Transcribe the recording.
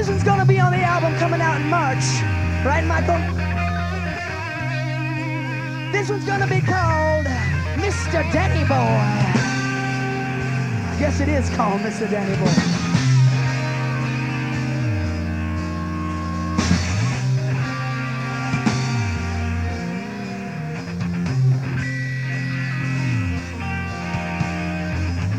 one's gonna be on the album coming out in March. Right, Michael? This one's gonna be called Mr. Danny Boy. Yes, it is called Mr. Danny Boy.